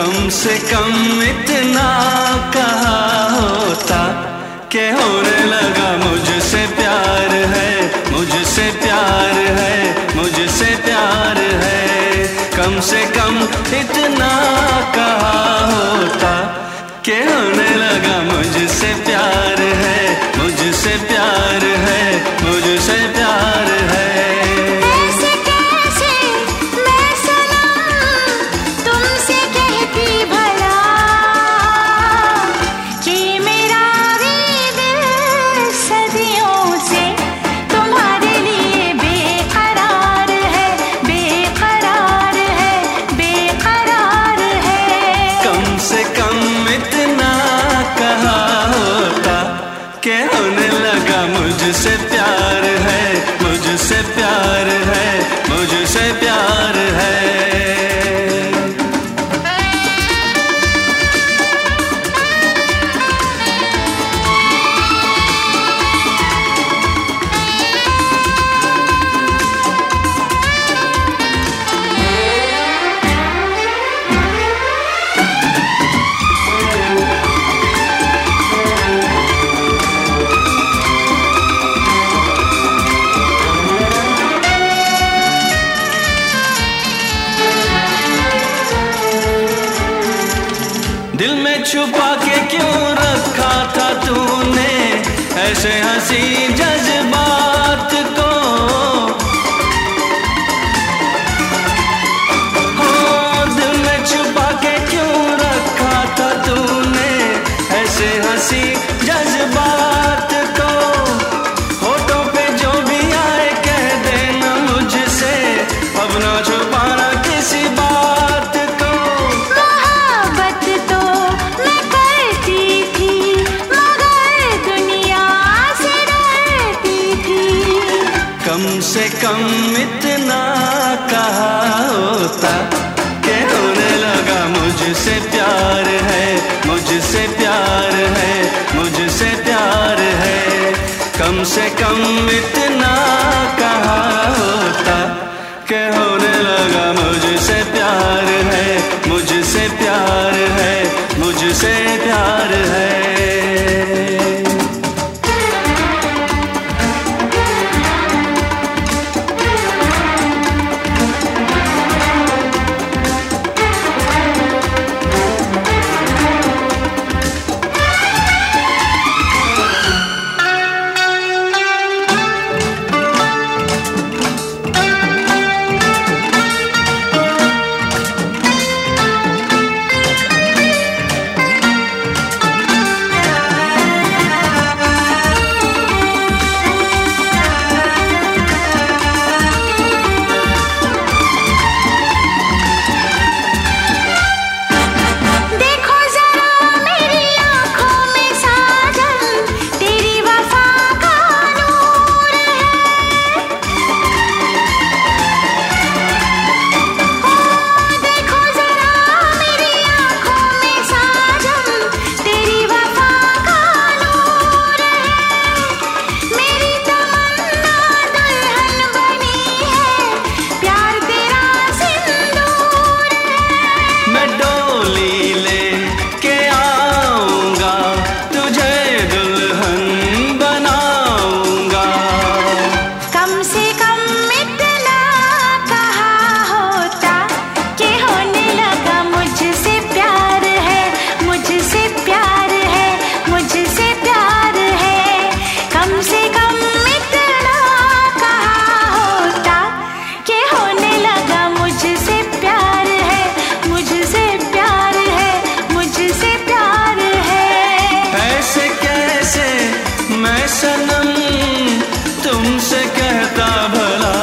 कम से कम इतना कहा होता कि होने लगा मुझसे प्यार है, मुझसे प्यार है, मुझसे प्यार है। कम से कम इतना कहा होता कि होने लगा मुझसे प्यार है, मुझसे प्यार है, मुझसे प्यार है। के होने लगा मुझसे प्यार है, मुझसे प्यार है, मुझसे प्यार है। दिल में छुपा के क्यों रखा था तूने ऐसे हंसी जज्बात को? हो दिल में छुपा के क्यों रखा था तूने ऐसे हंसी जज्बात को? होठों पे जो भी आए कह देना मुझसे, अब ना छुपाना किसी बात को। कम से कम इतना कहा होता कि होने लगा मुझसे प्यार है, मुझसे प्यार है, मुझसे प्यार है। कम से कम इतना कहा होता कि होने लगा मुझसे प्यार है, मुझसे प्यार है, मुझसे प्यार है। सनम तुमसे कहता भला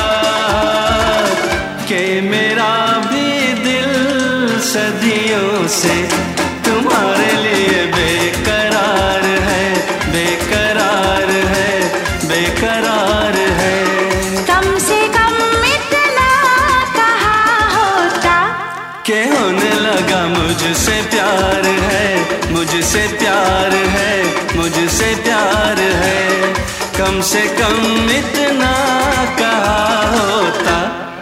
कि मेरा भी दिल सदियों से तुम्हारे लिए बेकरार है, बेकरार है, बेकरार है। कम से कम इतना कहा होता कि होने लगा मुझसे प्यार है, मुझसे प्यार है, मुझसे प्यार है। कम से कम इतना कहा होता